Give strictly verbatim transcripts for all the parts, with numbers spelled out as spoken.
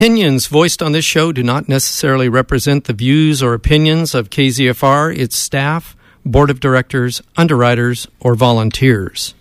Opinions voiced on this show do not necessarily represent the views or opinions of K Z F R, its staff, board of directors, underwriters, or volunteers.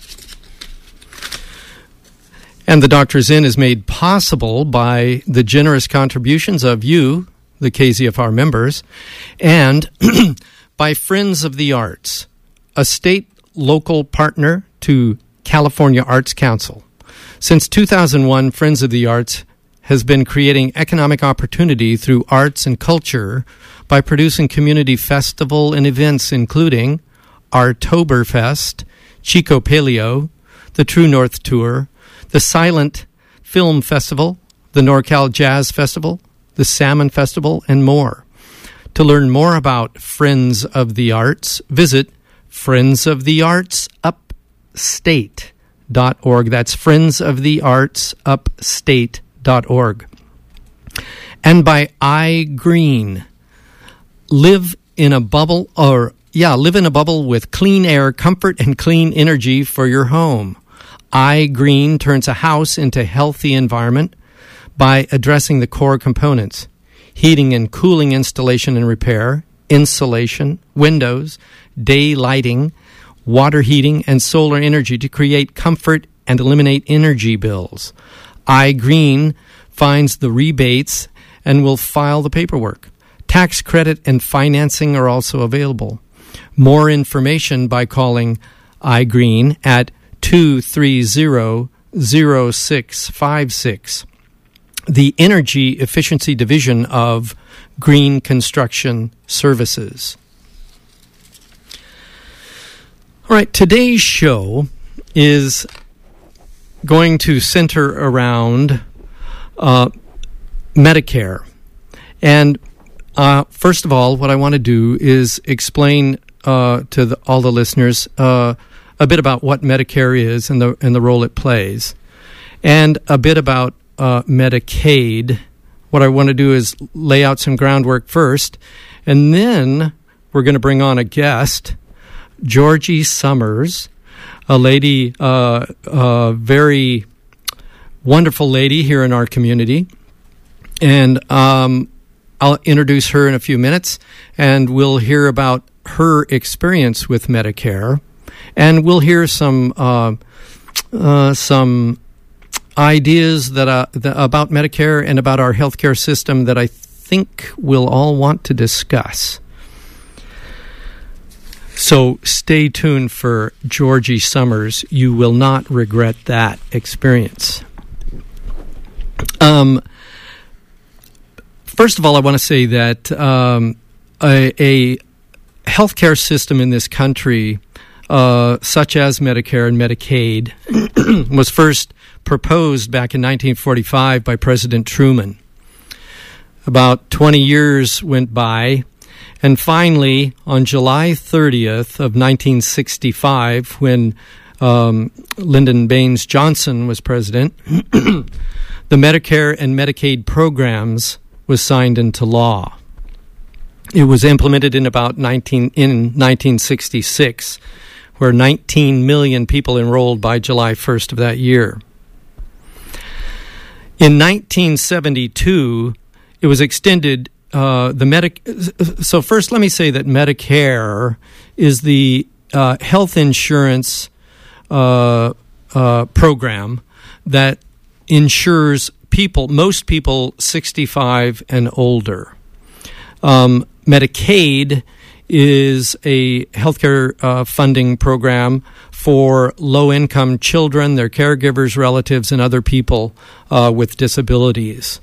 And the Doctor's Inn is made possible by the generous contributions of you, the K Z F R members, and by Friends of the Arts, a state local partner to California Arts Council. Since two thousand one, Friends of the Arts has been creating economic opportunity through arts and culture by producing community festival and events including Artoberfest, Chico Paleo, the True North Tour, the Silent Film Festival, the NorCal Jazz Festival, the Salmon Festival, and more. To learn more about Friends of the Arts, visit friends of the arts upstate dot org. That's friends of the arts upstate dot org. And by iGreen. Live in a bubble, or yeah, live in a bubble with clean air, comfort, and clean energy for your home. iGreen turns a house into a healthy environment by addressing the core components: heating and cooling installation and repair, insulation, windows, day lighting, water heating, and solar energy to create comfort and eliminate energy bills. iGreen finds the rebates and will file the paperwork. Tax credit and financing are also available. More information by calling iGreen at two three zero, zero six five six. The Energy Efficiency Division of Green Construction Services. All right, today's show is going to center around uh, Medicare. And uh, first of all, what I want to do is explain uh, to the, all the listeners uh, a bit about what Medicare is and the and the role it plays, and a bit about uh, Medicaid. What I want to do is lay out some groundwork first, and then we're going to bring on a guest, Georgie Summers, a lady, uh, a very wonderful lady here in our community. And um, I'll introduce her in a few minutes, and we'll hear about her experience with Medicare. And we'll hear some uh, uh, some ideas that, uh, that about Medicare and about our healthcare system that I think we'll all want to discuss. So stay tuned for Georgie Summers. You will not regret that experience. Um, first of all, I want to say that um, a, a healthcare system in this country, uh, such as Medicare and Medicaid, was first proposed back in nineteen forty-five by President Truman. About twenty years went by, and finally, on July thirtieth of nineteen sixty-five, when um, Lyndon Baines Johnson was president, the Medicare and Medicaid programs was signed into law. It was implemented in about nineteen in nineteen sixty-six, where nineteen million people enrolled by July first of that year. In nineteen seventy-two, it was extended. Uh, the medic. So first, let me say that Medicare is the uh, health insurance uh, uh, program that insures people, most people sixty-five and older. Um, Medicaid is a healthcare uh, funding program for low-income children, their caregivers, relatives, and other people uh, with disabilities.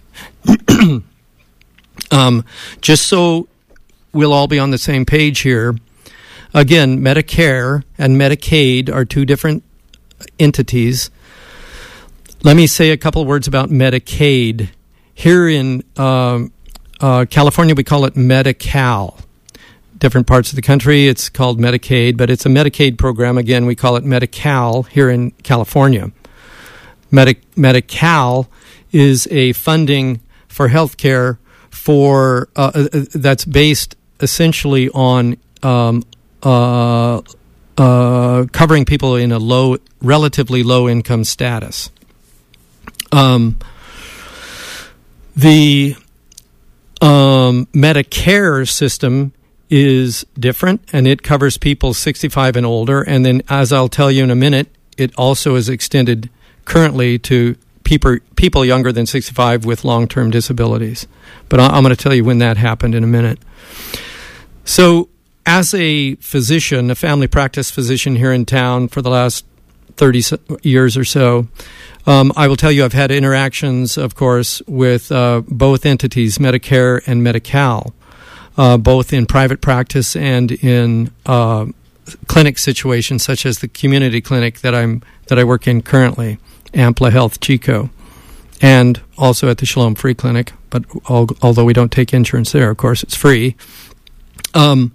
Um, just so we'll all be on the same page here, again, Medicare and Medicaid are two different entities. Let me say a couple words about Medicaid. Here in um, uh, California, we call it Medi-Cal. Different parts of the country, it's called Medicaid, but it's a Medicaid program. Again, we call it Medi-Cal here in California. Medi- Medi-Cal is a funding for health care for uh, that's based essentially on um, uh, uh, covering people in a low, relatively low income status. Um, The um, Medicare system is different, and it covers people sixty-five and older. And then, as I'll tell you in a minute, it also is extended currently to people people younger than sixty-five with long-term disabilities. But I'm going to tell you when that happened in a minute. So, as a physician, a family practice physician here in town for the last thirty years or so, um, I will tell you I've had interactions, of course, with uh, both entities, Medicare and Medi-Cal, uh, both in private practice and in uh, clinic situations, such as the community clinic that I'm that I work in currently, Ampla Health Chico, and also at the Shalom Free Clinic. But al- although we don't take insurance there, of course, it's free. Um,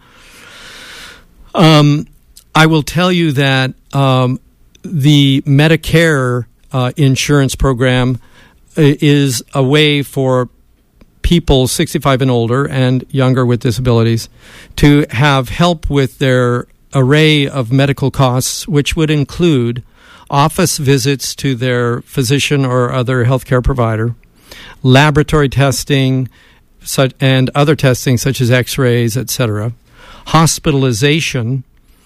um, I will tell you that um, the Medicare uh, insurance program is a way for people sixty-five and older and younger with disabilities to have help with their array of medical costs, which would include office visits to their physician or other healthcare provider, laboratory testing, such, and other testing such as x-rays, et cetera, hospitalization,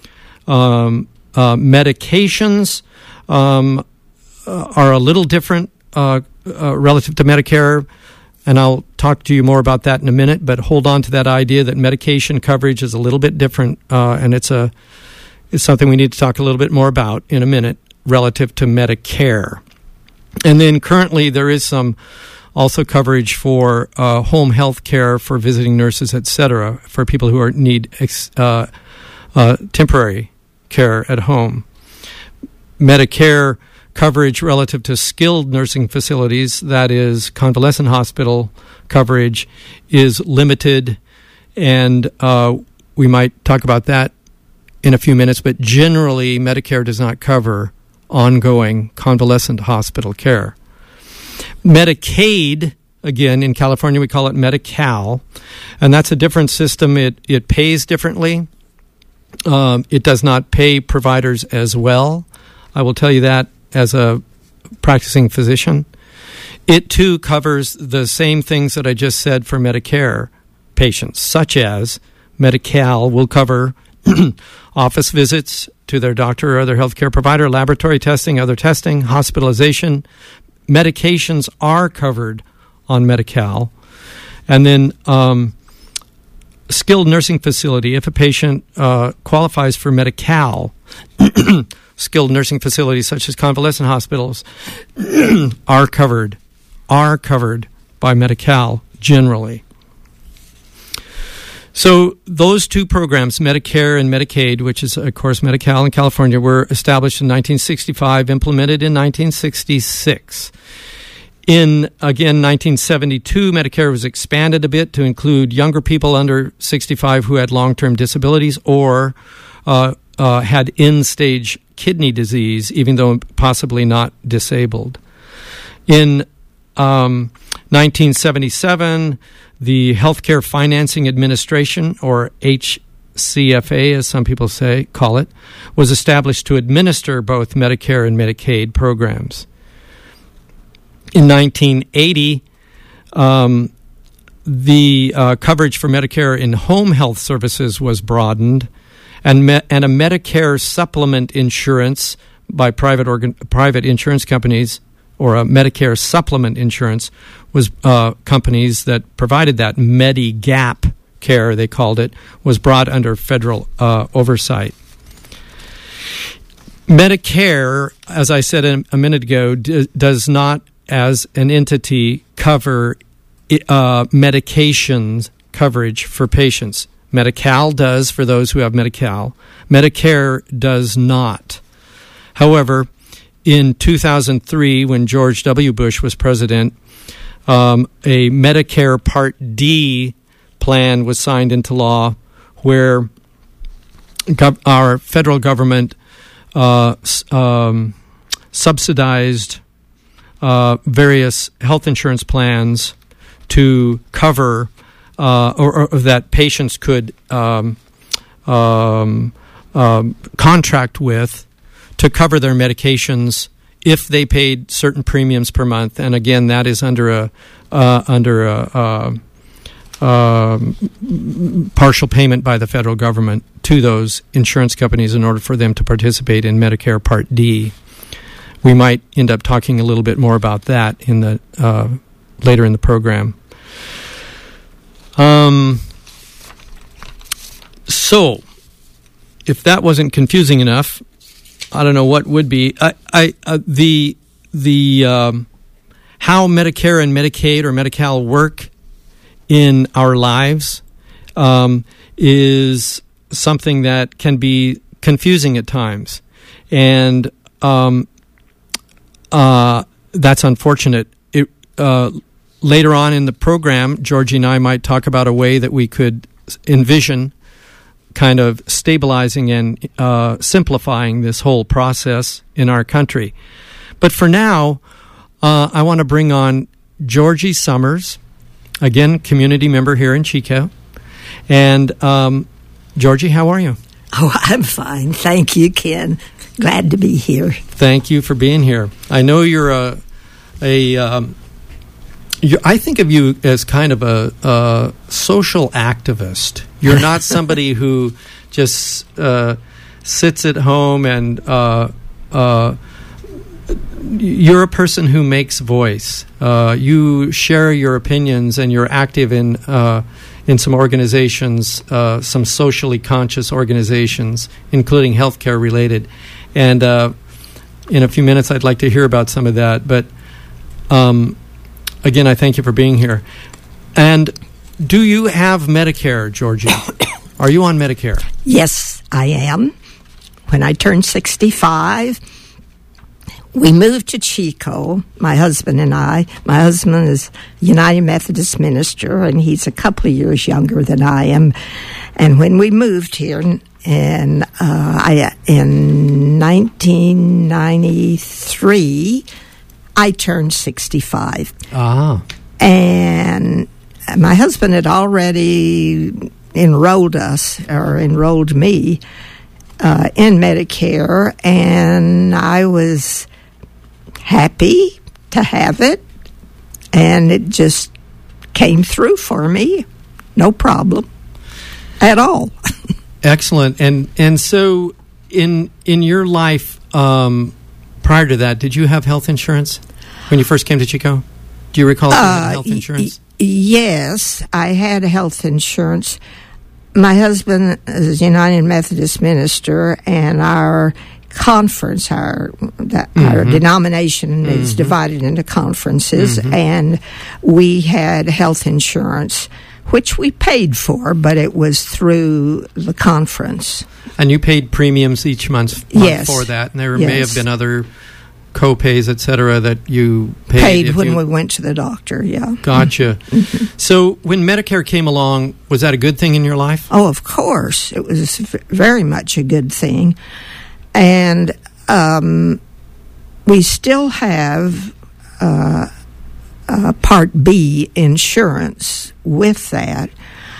um, uh, medications um, uh, are a little different uh, uh, relative to Medicare, and I'll talk to you more about that in a minute, but hold on to that idea that medication coverage is a little bit different, uh, and it's a it's something we need to talk a little bit more about in a minute relative to Medicare. And then currently there is some also coverage for uh, home health care for visiting nurses, et cetera, for people who are, need ex, uh, uh, temporary care at home. Medicare coverage relative to skilled nursing facilities, that is convalescent hospital coverage, is limited, and uh, we might talk about that in a few minutes, but generally Medicare does not cover ongoing convalescent hospital care. Medicaid, again, in California we call it Medi-Cal, and that's a different system. It it pays differently. Um, it does not pay providers as well. I will tell you that as a practicing physician. It, too, covers the same things that I just said for Medicare patients, such as Medi-Cal will cover office visits to their doctor or other healthcare provider, laboratory testing, other testing, hospitalization. Medications are covered on Medi-Cal. And then um, skilled nursing facility, if a patient uh, qualifies for Medi-Cal, skilled nursing facilities such as convalescent hospitals are covered, are covered by Medi-Cal generally. So those two programs, Medicare and Medicaid, which is, of course, Medi-Cal in California, were established in nineteen sixty-five, implemented in nineteen sixty-six. In, again, nineteen seventy-two, Medicare was expanded a bit to include younger people under sixty-five who had long-term disabilities or uh, uh, had end-stage kidney disease, even though possibly not disabled. In um, nineteen seventy-seven, the Healthcare Financing Administration, or H C F A, as some people say, call it, was established to administer both Medicare and Medicaid programs. In nineteen eighty, um, the uh, coverage for Medicare in home health services was broadened, and me- and a Medicare supplement insurance by private organ- private insurance companies, or a Medicare supplement insurance, was uh, companies that provided that Medigap care, they called it, was brought under federal uh, oversight. Medicare, as I said a, a minute ago, d- does not, as an entity, cover uh, medications coverage for patients. Medi-Cal does for those who have Medi-Cal. Medicare does not. However, in two thousand three, when George W. Bush was president, um, a Medicare Part D plan was signed into law where gov- our federal government uh, um, subsidized uh, various health insurance plans to cover uh, or, or that patients could um, um, um, contract with to cover their medications if they paid certain premiums per month. And again, that is under a, uh, under a, a, a partial payment by the federal government to those insurance companies in order for them to participate in Medicare Part D. We might end up talking a little bit more about that in the uh, later in the program. Um. So, if that wasn't confusing enough, I don't know what would be. I, I uh, the the um, how Medicare and Medicaid or Medi-Cal work in our lives um, is something that can be confusing at times, and um, uh, that's unfortunate. It, uh, later on in the program, Georgie and I might talk about a way that we could envision kind of stabilizing and uh, simplifying this whole process in our country. But for now, uh, I want to bring on Georgie Summers, again, community member here in Chico. And um, Georgie, how are you? Oh, I'm fine. Thank you, Ken. Glad to be here. Thank you for being here. I know you're a, a um, you're, I think of you as kind of a, a social activist. You're not somebody who just uh, sits at home and uh, uh, you're a person who makes voice. Uh, you share your opinions and you're active in uh, in some organizations, uh, some socially conscious organizations, including healthcare related. And uh, in a few minutes, I'd like to hear about some of that. But um, again, I thank you for being here. And do you have Medicare, Georgie? Are you on Medicare? Yes, I am. When I turned sixty-five, we moved to Chico, my husband and I. My husband is a United Methodist minister, and he's a couple of years younger than I am. And when we moved here in, uh, I, in nineteen ninety-three, I turned sixty-five. Ah. And my husband had already enrolled us, or enrolled me, uh, in Medicare, and I was happy to have it, and it just came through for me, no problem at all. Excellent. And and so in in your life um, prior to that, did you have health insurance when you first came to Chico? Do you recall if you had Uh, health insurance? y- yes, I had health insurance. My husband is a United Methodist minister, and our conference, our that, Mm-hmm. our denomination mm-hmm. is divided into conferences, mm-hmm. and we had health insurance, which we paid for, but it was through the conference. And you paid premiums each month, month Yes. for that, and there Yes. may have been other co-pays, et cetera, that you paid. Paid if when you, we went to the doctor, yeah. Gotcha. Mm-hmm. So when Medicare came along, was that a good thing in your life? Oh, of course. It was v- very much a good thing. And um, we still have uh, uh, Part B insurance with that.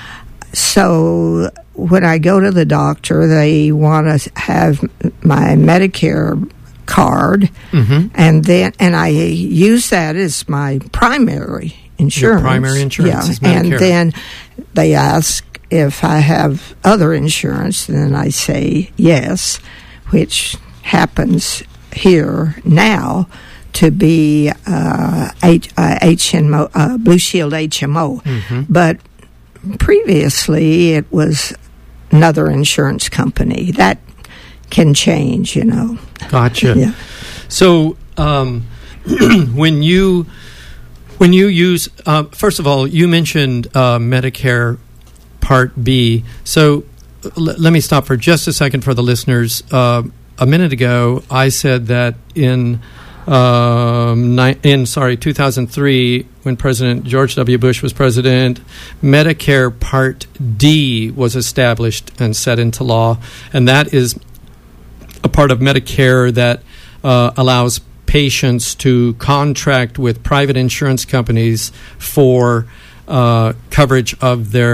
So when I go to the doctor, they want to have my Medicare card, Mm-hmm. and then and I use that as my primary insurance. Your primary insurance yeah. is Medicare. And then they ask if I have other insurance, and then I say yes, which happens here now to be uh, H- uh, H M O, uh, Blue Shield H M O. Mm-hmm. But previously it was another insurance company. That can change, you know. Gotcha. Yeah. So um, when you when you use, uh, first of all, you mentioned uh, Medicare Part B. So l- let me stop for just a second for the listeners. Uh, a minute ago, I said that in um, ni- in sorry two thousand three, when President George W. Bush was president, Medicare Part D was established and set into law, and that is a part of Medicare that uh, allows patients to contract with private insurance companies for uh, coverage of their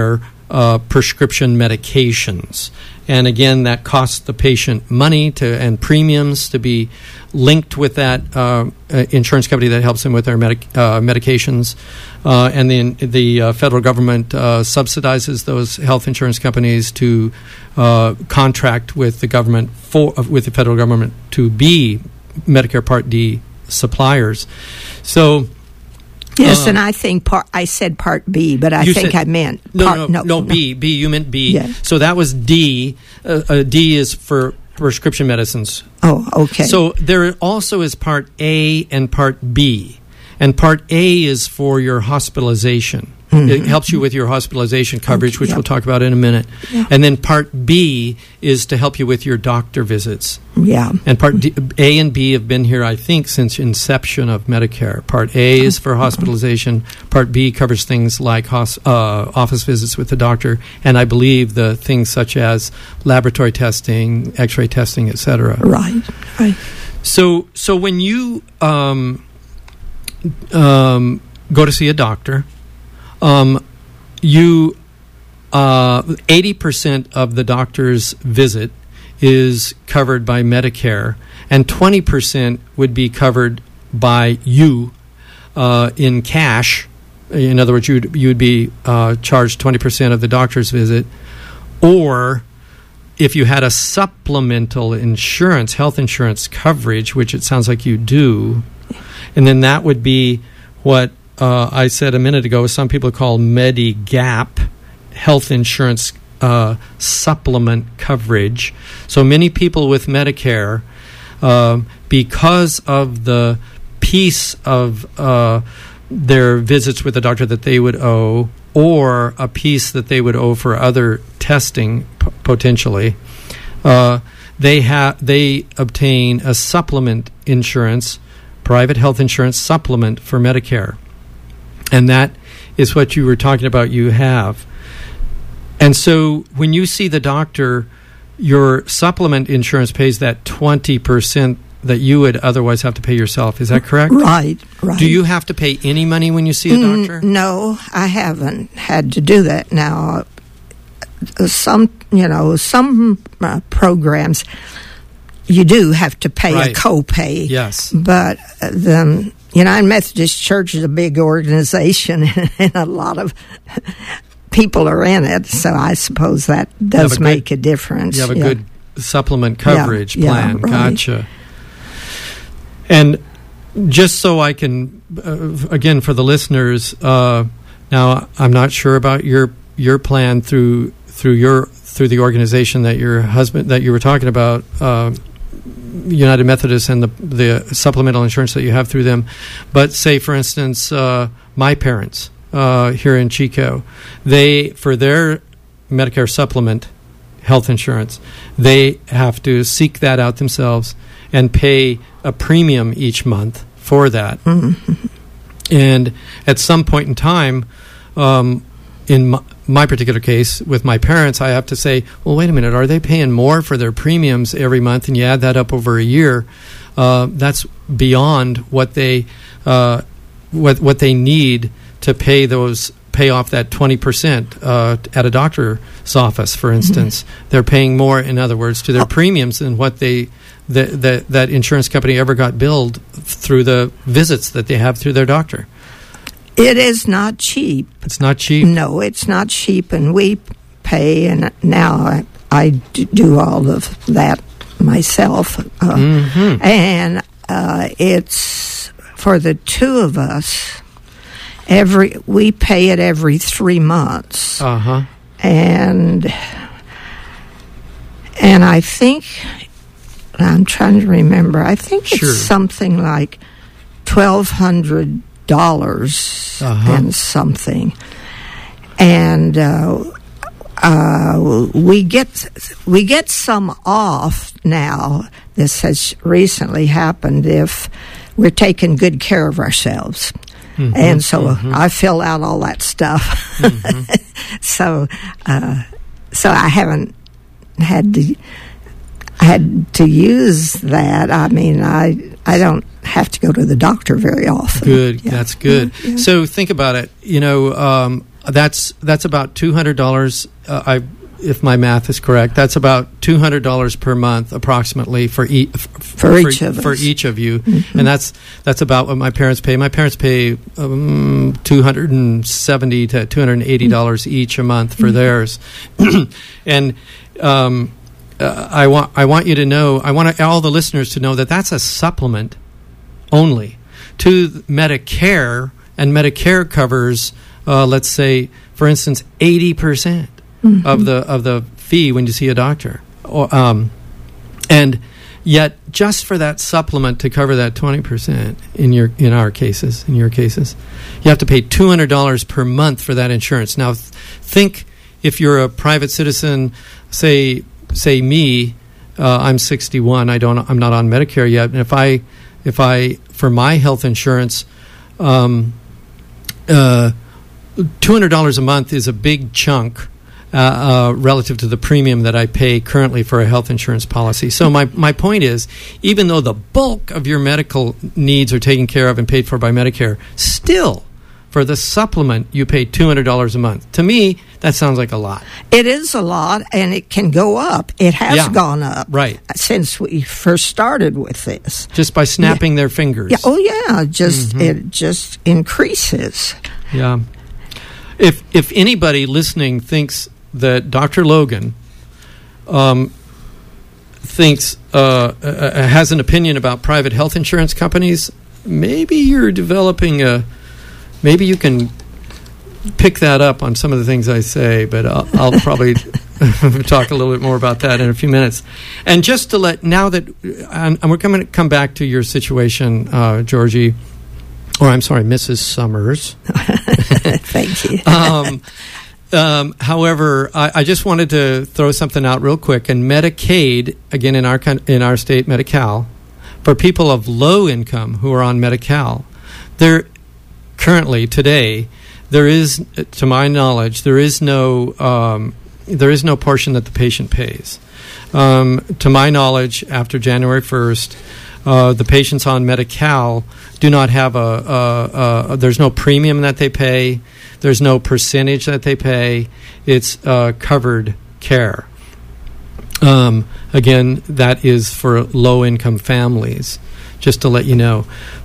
uh, prescription medications. And again, that costs the patient money to and premiums to be linked with that uh, insurance company that helps them with their medic, uh, medications. Uh, and then the uh, federal government uh, subsidizes those health insurance companies to uh, contract with the government for uh, with the federal government to be Medicare Part D suppliers. So. Yes, uh, and I think part, I said Part B, but I You think said- I meant No, part, no, no, no, B. B, you meant B. Yeah. So that was D. Uh, uh, D is for prescription medicines. Oh, okay. So there also is Part A and Part B. And Part A is for your hospitalization. Mm-hmm. It helps you with your hospitalization coverage, which yep. we'll talk about in a minute. Yeah. And then Part B is to help you with your doctor visits. yeah. And Part D, A and B have been here, I think, since inception of Medicare. Part A is for hospitalization. Part B covers things like hos- uh, office visits with the doctor, and I believe the things such as laboratory testing, X-ray testing, et cetera. Right, right. So, so when you um, um, go to see a doctor, um, you uh, eighty percent of the doctor's visit is covered by Medicare, and twenty percent would be covered by you uh, in cash. In other words, you'd, you'd be uh, charged twenty percent of the doctor's visit, or if you had a supplemental insurance, health insurance coverage, which it sounds like you do, and then that would be what uh, I said a minute ago, some people call Medigap, health insurance uh, supplement coverage. So many people with Medicare, uh, because of the piece of uh, their visits with the doctor that they would owe, or a piece that they would owe for other testing, p- potentially, uh, they have they obtain a supplement insurance, private health insurance supplement for Medicare, and that is what you were talking about. You have, and so when you see the doctor, your supplement insurance pays that twenty percent that you would otherwise have to pay yourself. Is that correct? Right, right. Do you have to pay any money when you see a doctor? Mm, no, I haven't had to do that. Now, uh, some, you know, some uh, programs, you do have to pay Right. a copay. Yes. But uh, the United Methodist Church is a big organization, and a lot of people are in it, so I suppose that does a good- make a difference. You have a yeah. good supplement coverage Yeah, plan. yeah, right. Gotcha. And just so I can, uh, again, for the listeners, uh, now I'm not sure about your your plan through through your through the organization that your husband that you were talking about, uh, United Methodist, and the the supplemental insurance that you have through them. But say, for instance, uh, my parents uh, here in Chico, they for their Medicare supplement health insurance, they have to seek that out themselves and pay a premium each month for that. Mm-hmm. And at some point in time, um, in my, my particular case with my parents, I have to say, well, wait a minute, are they paying more for their premiums every month? And you add that up over a year, uh, that's beyond what they uh, what what they need to pay those pay off that twenty percent uh, at a doctor's office, for instance. Mm-hmm. They're paying more, in other words, to their oh. premiums than what they the, the, that insurance company ever got billed through the visits that they have through their doctor. It is not cheap. It's not cheap? No, it's not cheap, and we pay, and now I, I do all of that myself. Uh, mm-hmm. And uh, it's, for the two of us, every we pay it every three months. Uh-huh. And, and I think, I'm trying to remember, I think sure. it's something like twelve hundred dollars uh-huh. and something, and uh, uh, we get we get some off now. This has recently happened if we're taking good care of ourselves, mm-hmm, and so mm-hmm. I fill out all that stuff. Mm-hmm. so, uh, so I haven't had to had to use that. I mean, I I don't have to go to the doctor very often. Good, yeah. that's good. Yeah, yeah. So think about it. You know, um, that's that's about two hundred dollars. Uh, I, if my math is correct, that's about two hundred dollars per month, approximately for, e- f- for, for each of for us. each of you, mm-hmm. and that's that's about what my parents pay. My parents pay um, two hundred and seventy to two hundred and eighty dollars mm-hmm. each a month for mm-hmm. theirs, and. Um, Uh, I want I want you to know, I want all the listeners to know that that's a supplement only to Medicare, and Medicare covers, uh, let's say, for instance, eighty percent mm-hmm. of the of the fee when you see a doctor, or, um, and yet just for that supplement to cover that twenty percent in your in our cases, in your cases, you have to pay two hundred dollars per month for that insurance. Now, th- think if you're a private citizen, say. Say me, uh, I'm sixty-one. I don't. I'm not on Medicare yet. And if I, if I, for my health insurance, um, uh, two hundred dollars a month is a big chunk uh, uh, relative to the premium that I pay currently for a health insurance policy. So my my point is, even though the bulk of your medical needs are taken care of and paid for by Medicare, still. For the supplement, you pay two hundred dollars a month. To me, that sounds like a lot. It is a lot, and it can go up. It has yeah, gone up right. since we first started with this. Just by snapping yeah. their fingers. Yeah. Oh, yeah. Just mm-hmm. it just increases. Yeah. If if anybody listening thinks that Doctor Logan um, thinks uh, uh, has an opinion about private health insurance companies, maybe you're developing a. Maybe you can pick that up on some of the things I say, but I'll, I'll probably talk a little bit more about that in a few minutes. And just to let, now that, and we're going to come back to your situation, uh, Georgie, or I'm sorry, Missus Summers. Thank you. um, um, however, I, I just wanted to throw something out real quick. And Medicaid, again, in our in our state, Medi-Cal, for people of low income who are on Medi-Cal, they're currently, today, there is, to my knowledge, there is no um, there is no portion that the patient pays. Um, to my knowledge, after January first, uh, the patients on Medi-Cal do not have a, a, a. There's no premium that they pay. There's no percentage that they pay. It's uh, covered care. Um, again, that is for low-income families. Just to let you know.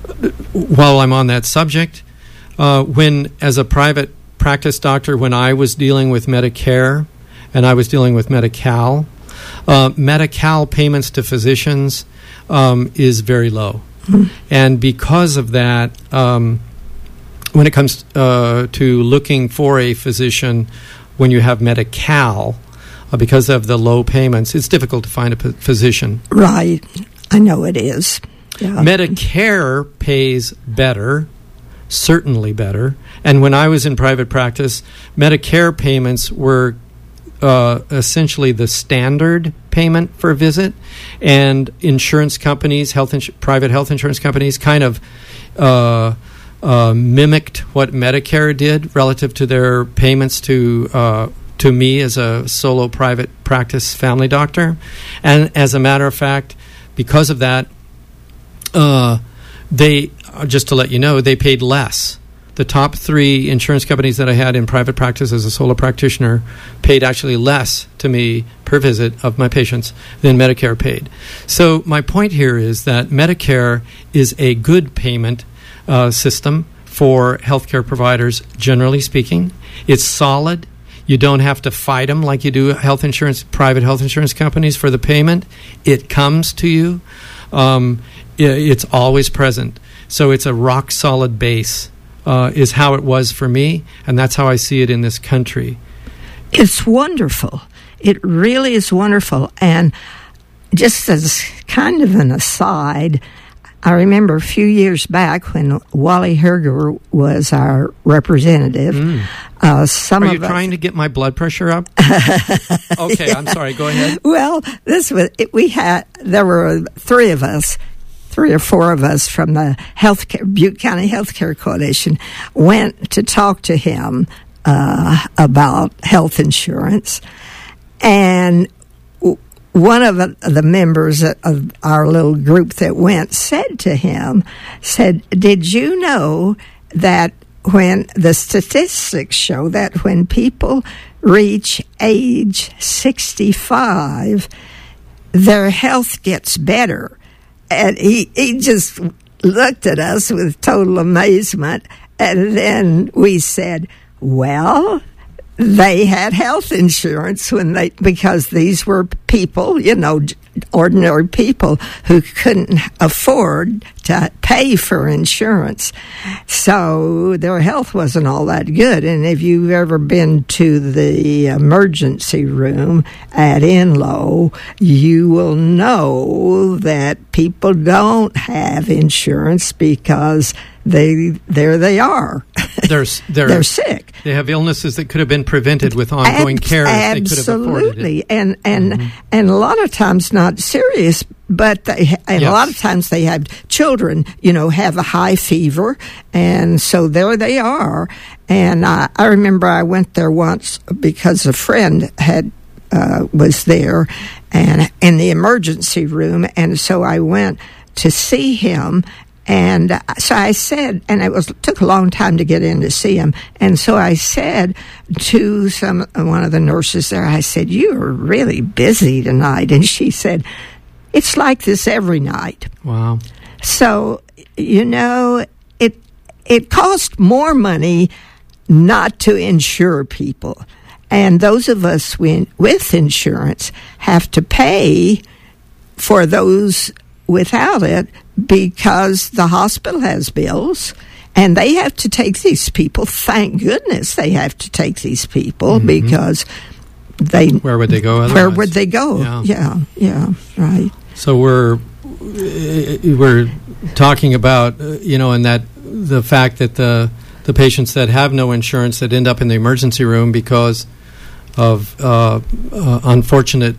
While I'm on that subject. Uh, when, as a private practice doctor, when I was dealing with Medicare and I was dealing with Medi-Cal, uh, Medi-Cal payments to physicians um, is very low. Mm-hmm. And because of that, um, when it comes uh, to looking for a physician when you have Medi-Cal, uh, because of the low payments, it's difficult to find a p- physician. Right. I know it is. Yeah. Medicare pays better. Certainly better. And when I was in private practice, Medicare payments were uh, essentially the standard payment for a visit, and insurance companies, health ins- private health insurance companies, kind of uh, uh, mimicked what Medicare did relative to their payments to uh, to me as a solo private practice family doctor. And as a matter of fact, because of that, uh, they. Just to let you know, they paid less. The top three insurance companies that I had in private practice as a solo practitioner paid actually less to me per visit of my patients than Medicare paid. So my point here is that Medicare is a good payment uh, system for healthcare providers, generally speaking. It's solid. You don't have to fight them like you do health insurance, private health insurance companies for the payment. It comes to you. Um, it's always present. So it's a rock-solid base, uh, is how it was for me, and that's how I see it in this country. It's wonderful. It really is wonderful. And just as kind of an aside, I remember a few years back when Wally Herger was our representative. Mm. Uh, some Are you of trying us, to get my blood pressure up? Okay, yeah. I'm sorry. Go ahead. Well, this was it, we had. There were three of us. Three or four of us from the healthcare, Butte County Healthcare Coalition went to talk to him uh, about health insurance. And w- one of the members of our little group that went said to him, said, "Did you know that when the statistics show that when people reach age sixty-five, their health gets better. And he, he just looked at us with total amazement. And then we said, well, they had health insurance when they, because these were people, you know, ordinary people who couldn't afford to pay for insurance. So their health wasn't all that good. And if you've ever been to the emergency room at Enloe, you will know that people don't have insurance because they there they are. They're, they're, they're sick. They have illnesses that could have been prevented with ongoing Ab- care if they could have afforded it. And and Mm-hmm. and a lot of times not serious, but they and Yes. a lot of times they have children, you know, have a high fever, and so there they are. And I, I remember I went there once because a friend had uh, was there, and in the emergency room, and so I went to see him. And so I said, and it was took a long time to get in to see him. And so I said to some one of the nurses there, I said, "You are really busy tonight." And she said, "It's like this every night." Wow. So, you know, it it costs more money not to insure people. And those of us with, with insurance have to pay for those without it, because the hospital has bills and they have to take these people. Thank goodness they have to take these people, mm-hmm. because they where would they go otherwise? Where would they go? Yeah. yeah, yeah, right. So we're we're talking about uh, you know, and that the fact that the the patients that have no insurance that end up in the emergency room because of uh, uh, unfortunate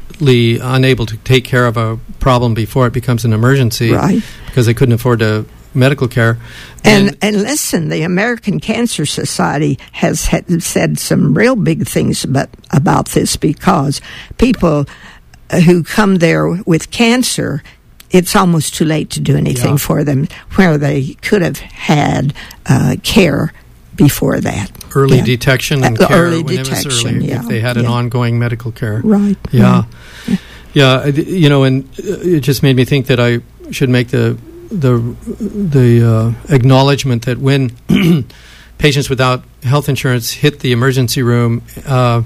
unable to take care of a problem before it becomes an emergency, right? Because they couldn't afford to medical care. And, and and listen, the American Cancer Society has had, said some real big things about about this, because people who come there with cancer, it's almost too late to do anything yeah. for them, where they could have had uh, care before that. Early yeah. detection and uh, care early when detection, it was early, yeah, if they had an yeah. ongoing medical care. Right. Yeah. Right. Yeah, you know, and it just made me think that I should make the the the uh, acknowledgement that when patients without health insurance hit the emergency room, uh,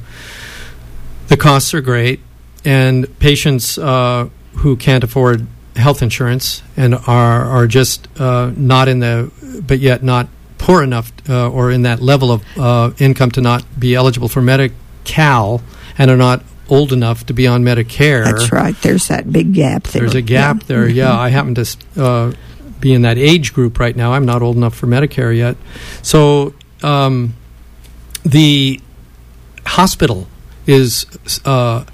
the costs are great, and patients uh, who can't afford health insurance and are are just uh, not in the, but yet not poor enough uh, or in that level of uh, income to not be eligible for Medi-Cal, and are not old enough to be on Medicare. That's right. There's that big gap there. There's a gap yeah. there, yeah. I happen to uh, be in that age group right now. I'm not old enough for Medicare yet. So um, the hospital is uh,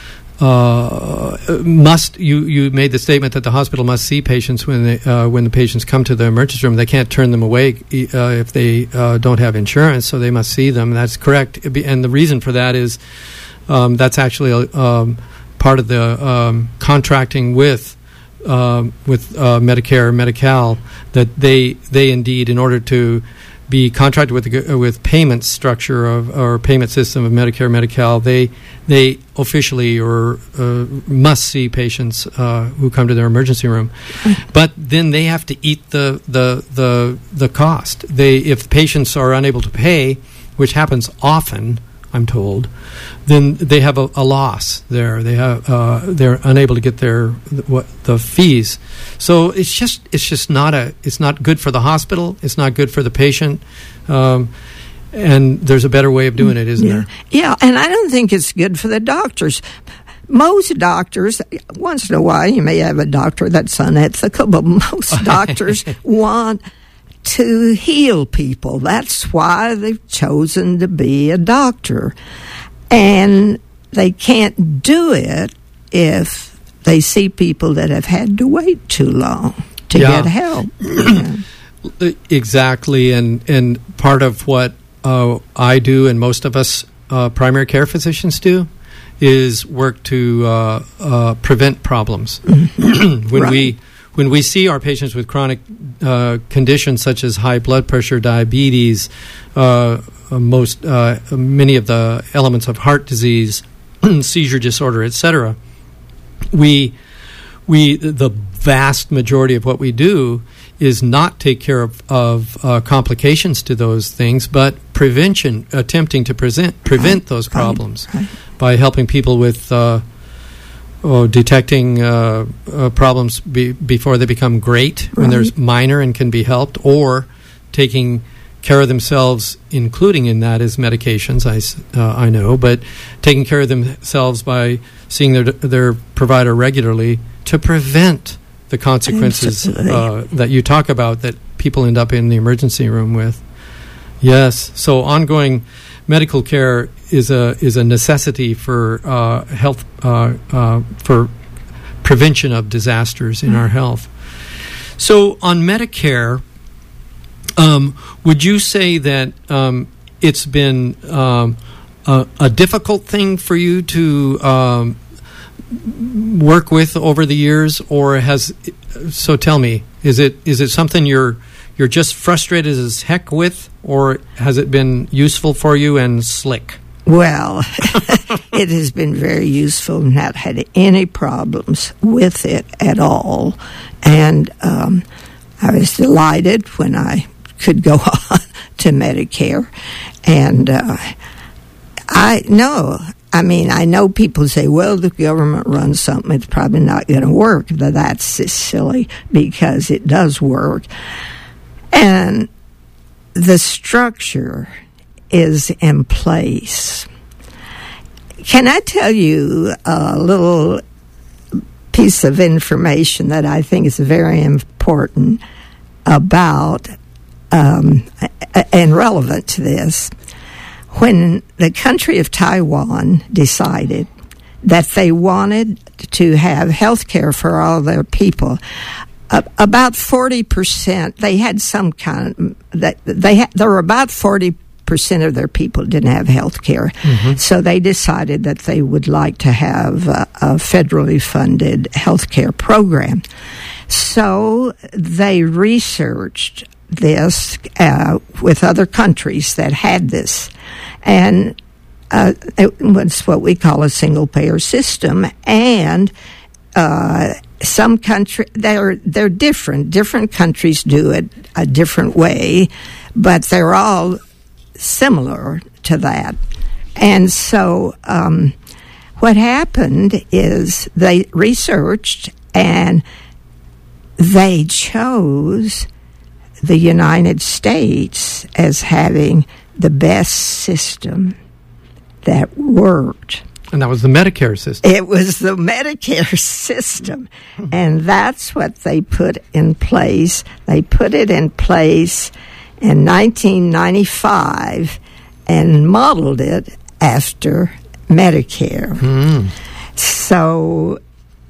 uh, must, you, you made the statement that the hospital must see patients when they, uh, when the patients come to the emergency room. They can't turn them away uh, if they uh, don't have insurance, so they must see them. That's correct. And the reason for that is Um, that's actually a, um, part of the um, contracting with um, with uh, Medicare, Medi-Cal, that they they indeed, in order to be contracted with the, with payment structure of or payment system of Medicare, Medi-Cal, they they officially or uh, must see patients uh, who come to their emergency room, but then they have to eat the the the the cost. They if patients are unable to pay, which happens often, I'm told, then they have a, a loss there. They have uh, they're unable to get their what the fees. So it's just it's just not a it's not good for the hospital. It's not good for the patient. Um, and there's a better way of doing it, isn't yeah. there? Yeah, and I don't think it's good for the doctors. Most doctors, once in a while, you may have a doctor that's unethical, but most doctors want to heal people. That's why they've chosen to be a doctor. And they can't do it if they see people that have had to wait too long to yeah. get help. Yeah. Exactly. And, and part of what uh, I do, and most of us uh, primary care physicians do, is work to uh, uh, prevent problems. when right. we when we see our patients with chronic uh, conditions such as high blood pressure, diabetes, uh, most uh, many of the elements of heart disease, seizure disorder, et cetera, we we the vast majority of what we do is not take care of, of uh, complications to those things, but prevention, attempting to present, prevent those problems Right. Right. by helping people with uh, oh, detecting uh, uh, problems be, before they become great, when Right. there's minor and can be helped, or taking care of themselves, including in that is medications, I, s- uh, I know, but taking care of themselves by seeing their their provider regularly to prevent the consequences uh, that you talk about that people end up in the emergency room with. Yes, so ongoing medical care is a is a necessity for uh, health uh, uh, for prevention of disasters in mm. our health. So on Medicare, um, would you say that um, it's been um, a, a difficult thing for you to um, work with over the years, or has so tell me, is it is it something you're you're just frustrated as heck with, or has it been useful for you and slick? Well, it has been very useful, not had any problems with it at all. And um, I was delighted when I could go on to Medicare. And uh, I know, I mean, I know people say, well, the government runs something, it's probably not going to work. But that's just silly, because it does work. And the structure is in place. Can I tell you a little piece of information that I think is very important about um, and relevant to this? When the country of Taiwan decided that they wanted to have health care for all their people, uh, about forty percent, they had some kind of, that they had, there were about forty percent of their people didn't have health care. Mm-hmm. So they decided that they would like to have a, a federally funded health care program. So they researched this uh, with other countries that had this. And uh, it was what we call a single-payer system. And uh, some country, they're, they're different. Different countries do it a different way, but they're all similar to that. And so um, what happened is they researched and they chose the United States as having the best system that worked. And that was the Medicare system. It was the Medicare system. And that's what they put in place. They put it in place in nineteen ninety-five and modeled it after Medicare. Mm. So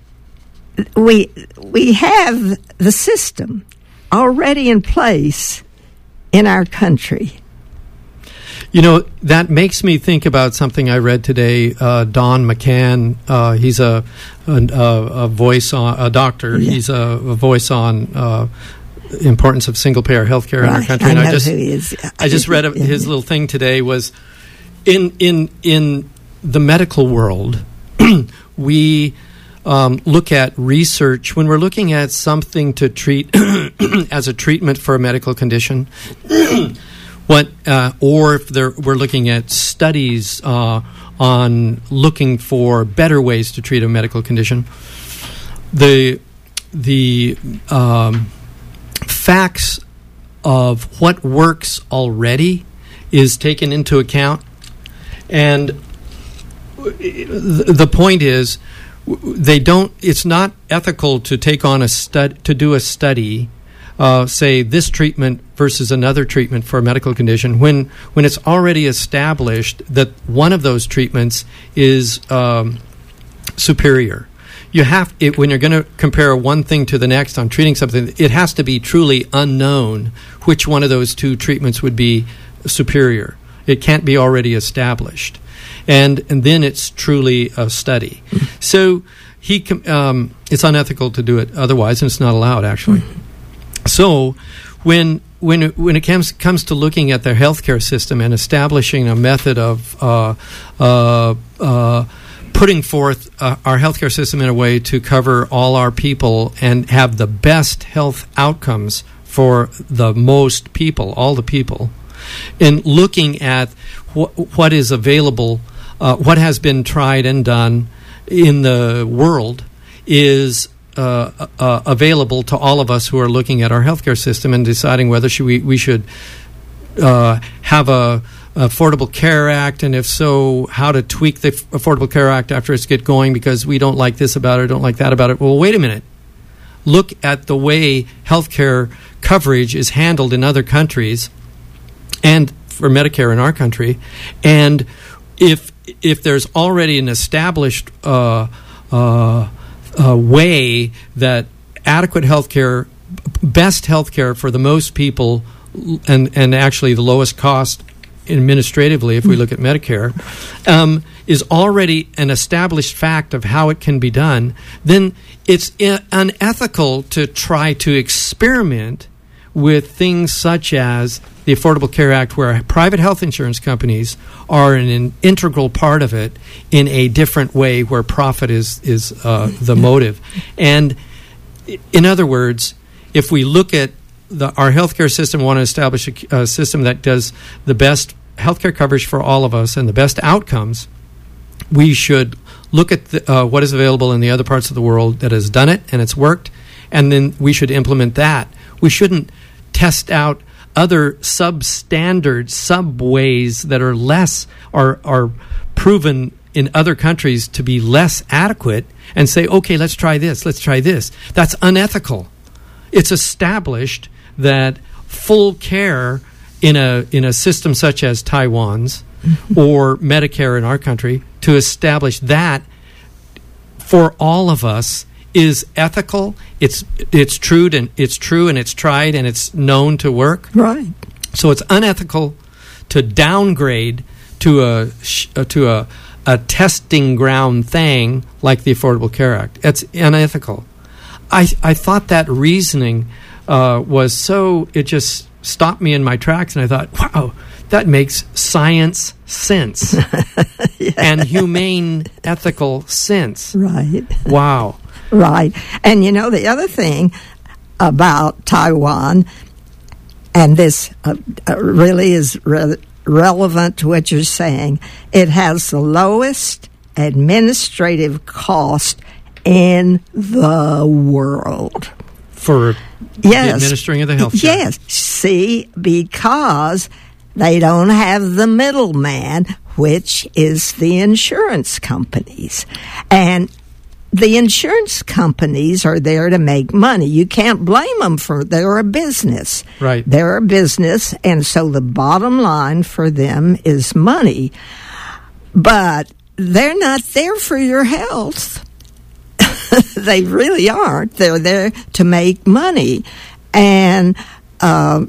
we we have the system already in place in our country. You know, that makes me think about something I read today. Uh, Don McCann, uh, he's a, a, a voice on, a doctor. Yeah. He's a, a voice on uh, importance of single-payer healthcare right. in our country. I and know I just, who he is. I just read a, his little thing today. Was in in in the medical world, we um, look at research when we're looking at something to treat as a treatment for a medical condition. What, uh, or if we're looking at studies uh, on looking for better ways to treat a medical condition, the the um, facts of what works already is taken into account, and the point is, they don't. It's not ethical to take on a stud to do a study. Uh, say this treatment versus another treatment for a medical condition when when it's already established that one of those treatments is um, superior. You have it, when you're going to compare one thing to the next on treating something, it has to be truly unknown which one of those two treatments would be superior. It can't be already established. And and then it's truly a study. So he com- um, it's unethical to do it otherwise, and it's not allowed, actually. Mm-hmm. So when when it, when it comes comes to looking at their healthcare system and establishing a method of uh, uh, uh, putting forth uh, our healthcare system in a way to cover all our people and have the best health outcomes for the most people, all the people, in looking at wh- what is available, uh, what has been tried and done in the world is uh, uh, available to all of us who are looking at our healthcare system and deciding whether should we, we should uh, have a Affordable Care Act, and if so, how to tweak the Affordable Care Act after it's get going because we don't like this about it, don't like that about it. Well, wait a minute. Look at the way healthcare coverage is handled in other countries and for Medicare in our country. And if if there's already an established uh, uh, uh, way that adequate healthcare, best healthcare for the most people, and, and actually the lowest cost administratively, if we look at Medicare, um, is already an established fact of how it can be done, then it's I- unethical to try to experiment with things such as the Affordable Care Act, where private health insurance companies are an, an integral part of it in a different way where profit is, is uh, the motive. And in other words, if we look at the, our healthcare system, want to establish a, a system that does the best healthcare coverage for all of us and the best outcomes, we should look at the, uh, what is available in the other parts of the world that has done it and it's worked, and then we should implement that. We shouldn't test out other substandard subways that are less are are proven in other countries to be less adequate and say, okay, let's try this, let's try this. That's unethical. It's established that full care in a in a system such as Taiwan's or Medicare in our country, to establish that for all of us is ethical. It's it's true and it's true and it's tried and it's known to work. Right. So it's unethical to downgrade to a to a a testing ground thing like the Affordable Care Act. It's unethical. I I thought that reasoning uh, was so, it just stopped me in my tracks, and I thought, wow, that makes science sense. Yeah. And humane, ethical sense. Right. Wow. Right. And you know, the other thing about Taiwan, and this uh, really is re- relevant to what you're saying, it has the lowest administrative cost in the world. For yes. the administering of the health care. Yes. See, because they don't have the middleman, which is the insurance companies. And the insurance companies are there to make money. You can't blame them for, they're a business. Right. They're a business, and so the bottom line for them is money. But they're not there for your health. They really aren't. They're there to make money. And, uh,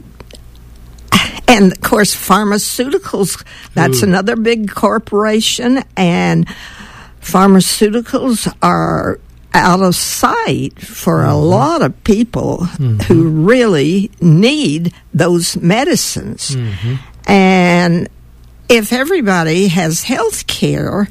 and of course, pharmaceuticals, that's Ooh. another big corporation, and pharmaceuticals are out of sight for mm-hmm. a lot of people mm-hmm. who really need those medicines. Mm-hmm. And if everybody has health care,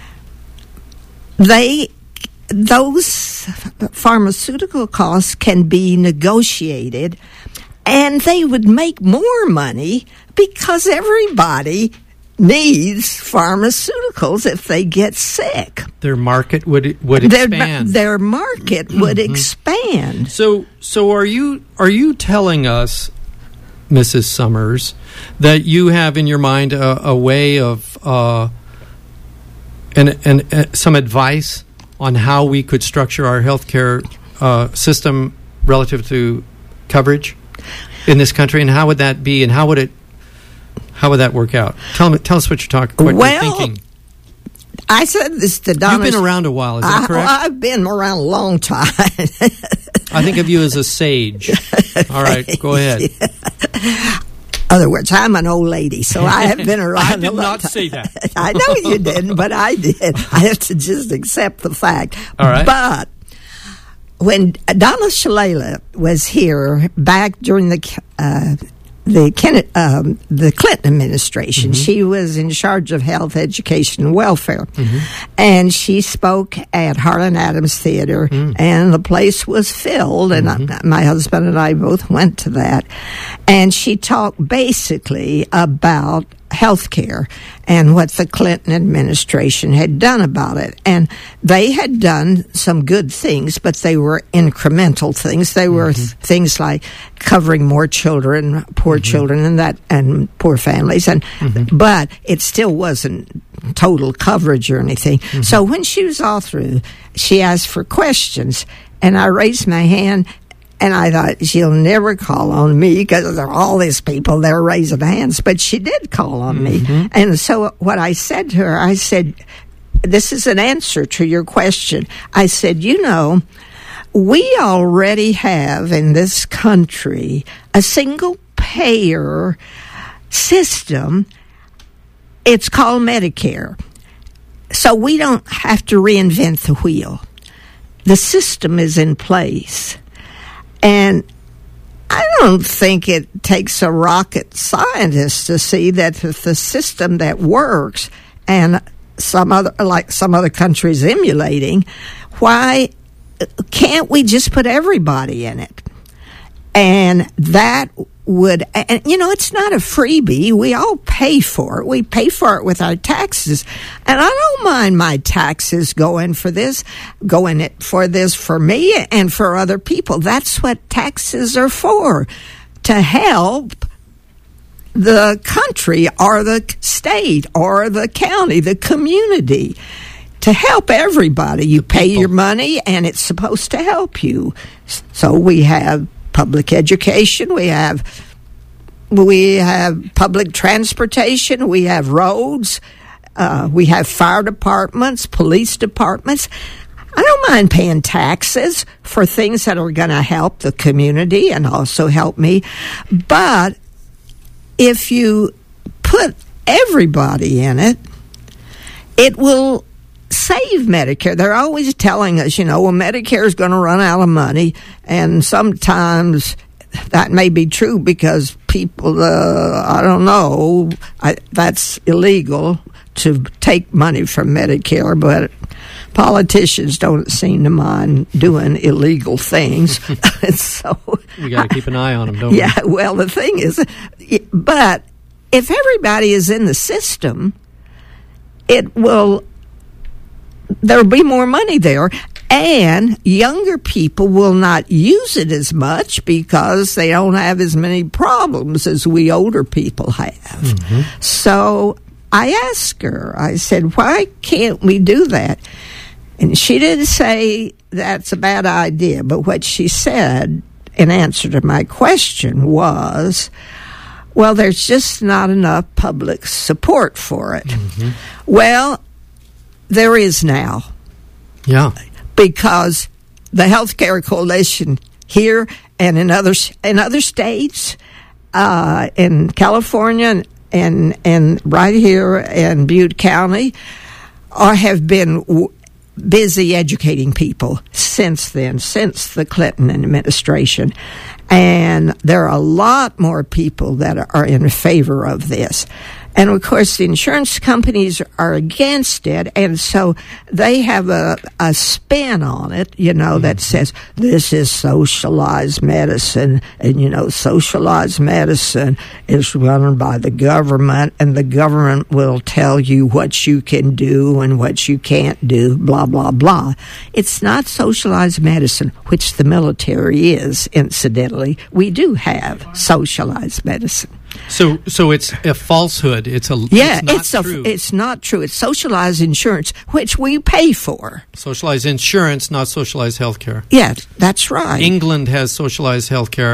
they those pharmaceutical costs can be negotiated, and they would make more money because everybody needs pharmaceuticals if they get sick. Their market would would expand. Their, their market would mm-hmm. expand. So, so are you are you telling us, Missus Summers, that you have in your mind a, a way of uh, and and uh, some advice on how we could structure our healthcare uh, system relative to coverage in this country, and how would that be, and how would it? How would that work out? Tell me, tell us what you're talking, what well, you're thinking. I said this to Donna. You've been around a while, is that I, correct? Well, I've been around a long time. I think of you as a sage. All right, go ahead. other words, I'm an old lady, so I have been around I did a long not time. say that. I know you didn't, but I did. I have to just accept the fact. All right. But when Donna Shalala was here back during the uh, the Kennedy, um, the Clinton administration, mm-hmm. she was in charge of health, education, and welfare, mm-hmm. and she spoke at Harlan Adams Theater, mm-hmm. and the place was filled. And mm-hmm. I, my husband and I both went to that, and she talked basically about health care and what the Clinton administration had done about it. And they had done some good things, but they were incremental things. They were mm-hmm. th- things like covering more children, poor mm-hmm. children, and that, and poor families. And mm-hmm. but it still wasn't total coverage or anything. Mm-hmm. So when she was all through, she asked for questions, and I raised my hand. And I thought, she'll never call on me because there are all these people that are raising hands. But she did call on mm-hmm. me. And so what I said to her, I said, this is an answer to your question. I said, you know, we already have in this country a single payer system. It's called Medicare. So we don't have to reinvent the wheel. The system is in place. And I don't think it takes a rocket scientist to see that if the system that works and some other, like some other countries emulating, why can't we just put everybody in it? And that would, and you know, it's not a freebie. We all pay for it. We pay for it with our taxes. And I don't mind my taxes going for this, going it for this for me and for other people. That's what taxes are for, to help the country or the state or the county, the community, to help everybody. You pay your money and it's supposed to help you. So we have public education, we have we have public transportation, we have roads, uh, we have fire departments, police departments. I don't mind paying taxes for things that are going to help the community and also help me. But if you put everybody in it, it will save Medicare. They're always telling us, you know, well, Medicare is going to run out of money, and sometimes that may be true because people, uh, I don't know, I, that's illegal to take money from Medicare, but politicians don't seem to mind doing illegal things. So we got to keep an eye on them, don't yeah, we? Yeah, well, the thing is, but if everybody is in the system, it will, there'll be more money there, and younger people will not use it as much because they don't have as many problems as we older people have. Mm-hmm. So I asked her, I said, why can't we do that? And she didn't say that's a bad idea, but what she said in answer to my question was, well, there's just not enough public support for it. Mm-hmm. Well, there is now. Yeah. Because the Healthcare Coalition here and in other, in other states, uh, in California and, and, and right here in Butte County, are, have been w- busy educating people since then, since the Clinton administration. And there are a lot more people that are in favor of this. And, of course, the insurance companies are against it, and so they have a, a spin on it, you know, mm-hmm. that says this is socialized medicine, and, you know, socialized medicine is run by the government, and the government will tell you what you can do and what you can't do, blah, blah, blah. It's not socialized medicine, which the military is, incidentally. We do have socialized medicine. So, so it's a falsehood. It's a yeah. It's not it's a. true. It's not true. It's socialized insurance, which we pay for. Socialized insurance, not socialized health care. Yeah, that's right. England has socialized health care.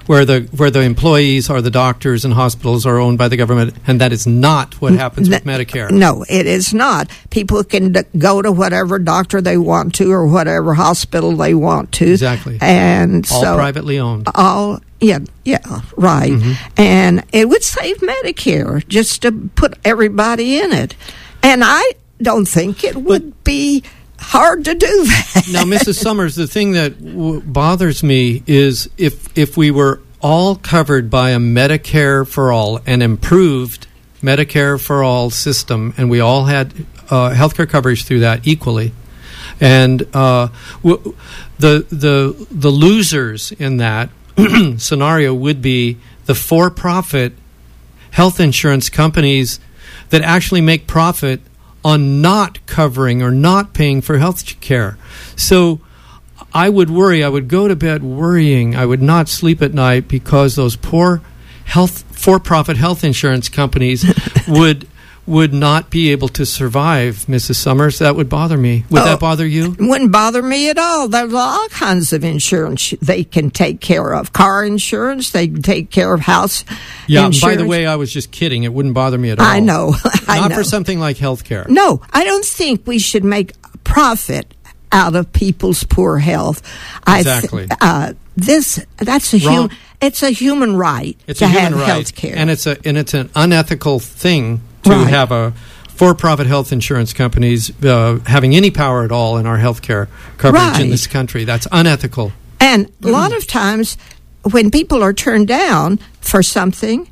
where the where the employees or the doctors and hospitals are owned by the government, and that is not what happens with Medicare. No, it is not. People can d- go to whatever doctor they want to or whatever hospital they want to. Exactly. And all so privately owned. All yeah, yeah, right. Mm-hmm. And it would save Medicare just to put everybody in it. And I don't think it would but, be hard to do that. Now, Missus Summers, the thing that w- bothers me is if if we were all covered by a Medicare for all, an improved Medicare for all system, and we all had uh, healthcare coverage through that equally, and uh, w- the the the losers in that scenario would be the for-profit health insurance companies that actually make profit on not covering or not paying for health care. So I would worry, I would go to bed worrying, I would not sleep at night because those poor health for-profit health insurance companies would would not be able to survive, Missus Summers. That would bother me. Would oh, that bother you? It wouldn't bother me at all. There's all kinds of insurance they can take care of. Car insurance, they can take care of house yeah, insurance. Yeah, by the way, I was just kidding. It wouldn't bother me at all. I know. I not know. For something like health care. No, I don't think we should make profit out of people's poor health. Exactly. I th- uh, this that's a human. It's a human right it's to a have human right. health care, and it's a and it's an unethical thing to right. have a for-profit health insurance companies uh, having any power at all in our health care coverage right. in this country. That's unethical. And mm-hmm. a lot of times, when people are turned down for something,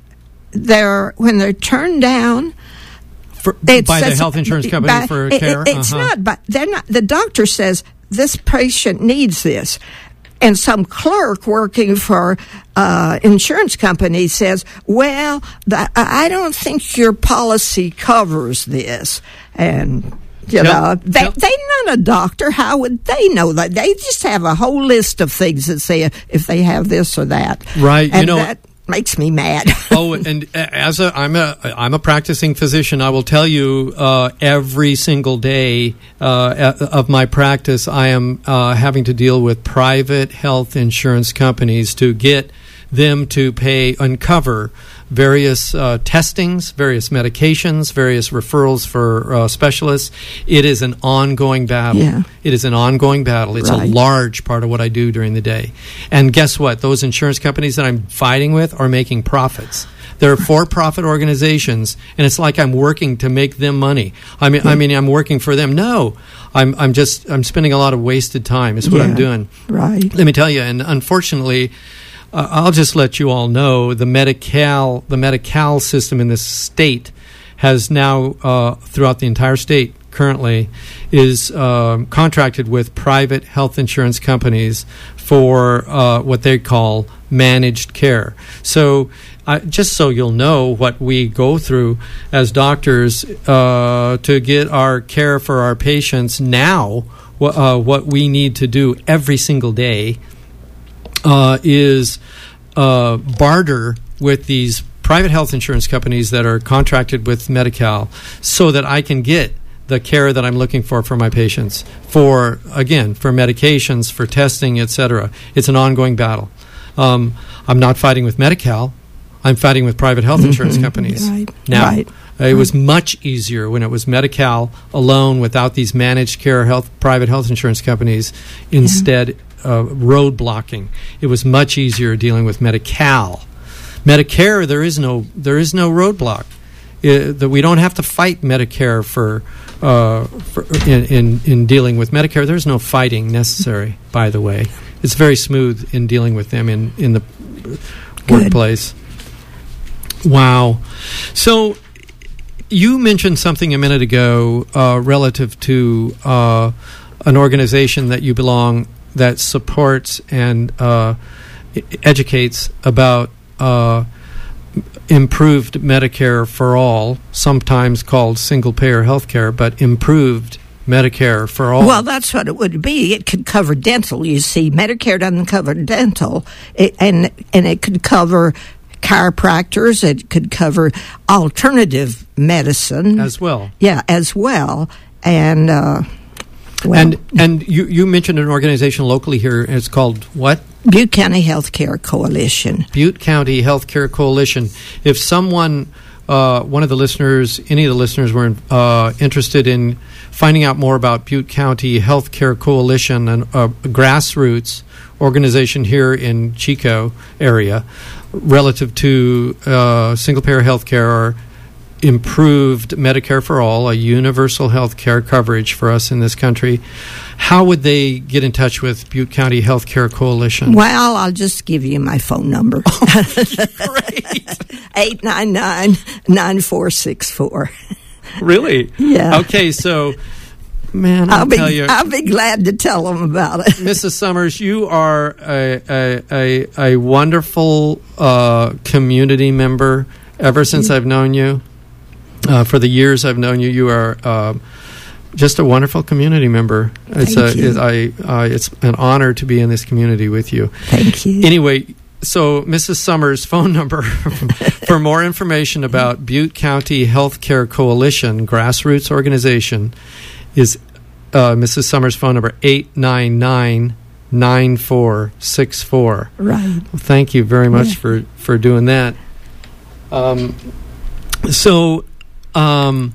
they're when they're turned down. For, by the health insurance company by, for it, care? It's uh-huh. not, but they're not. The doctor says this patient needs this, and some clerk working for uh, insurance company says, "Well, the, I don't think your policy covers this," and you tell, know they, tell, they're not a doctor. How would they know that? They just have a whole list of things that say if they have this or that. Right, and you know. That, makes me mad. Oh, and as a I'm a I'm a practicing physician, I will tell you uh, every single day uh, of my practice, I am uh, having to deal with private health insurance companies to get them to pay and cover various uh, testings, various medications, various referrals for uh, specialists. It is an ongoing battle. Yeah. It is an ongoing battle. It's right. a large part of what I do during the day. And guess what? Those insurance companies that I'm fighting with are making profits. They're for-profit organizations, and it's like I'm working to make them money. I mean, yeah. I mean, I'm working for them. No, I'm, I'm just, I'm spending a lot of wasted time. Is what yeah. I'm doing. Right. Let me tell you. And unfortunately, Uh, I'll just let you all know the Medi-Cal, the Medi-Cal system in this state has now, uh, throughout the entire state currently, is uh, contracted with private health insurance companies for uh, what they call managed care. So uh, just so you'll know what we go through as doctors uh, to get our care for our patients now, wh- uh, what we need to do every single day Uh, is uh, barter with these private health insurance companies that are contracted with Medi-Cal so that I can get the care that I'm looking for for my patients, for, again, for medications, for testing, et cetera. It's an ongoing battle. Um, I'm not fighting with Medi-Cal. I'm fighting with private health insurance mm-hmm. companies. Right. Now, right. uh, it was much easier when it was Medi-Cal alone without these managed care health private health insurance companies instead yeah. Uh, road blocking. It was much easier dealing with Medi-Cal. Medicare, there is no there is no roadblock. Uh, that we don't have to fight Medicare for, uh, for in, in in dealing with Medicare. There's no fighting necessary. By the way, it's very smooth in dealing with them in in the Good. workplace. Wow. So you mentioned something a minute ago uh, relative to uh, an organization that you belong that supports and uh, educates about uh, improved Medicare for all, sometimes called single-payer health care, but improved Medicare for all. Well, that's what it would be. It could cover dental. You see, Medicare doesn't cover dental, it, and and it could cover chiropractors. It could cover alternative medicine as well. Yeah, as well, and. Uh, Well, and and you, you mentioned an organization locally here. It's called what? Butte County Healthcare Coalition. Butte County Healthcare Coalition. If someone, uh, one of the listeners, any of the listeners were uh, interested in finding out more about Butte County Healthcare Coalition, and a grassroots organization here in Chico area relative to uh, single-payer health care or improved Medicare for all, a universal health care coverage for us in this country, how would they get in touch with Butte County Health Care Coalition? Well, I'll just give you my phone number. Great. eight nine nine, nine four six four. Really? Yeah. Okay, so, man, I'll, I'll be, tell you. I'll be glad to tell them about it. Missus Summers, you are a, a, a, a wonderful uh, community member ever since I've known you. Uh, for the years I've known you, you are uh, just a wonderful community member. It's Thank a, you. It, I, uh, it's an honor to be in this community with you. Thank you. Anyway, so Missus Summers' phone number for more information about Butte County Healthcare Coalition, grassroots organization, is uh, Missus Summers' phone number, eight nine nine, nine four six four. Right. Well, thank you very much Yeah. for, for doing that. Um, so... Um,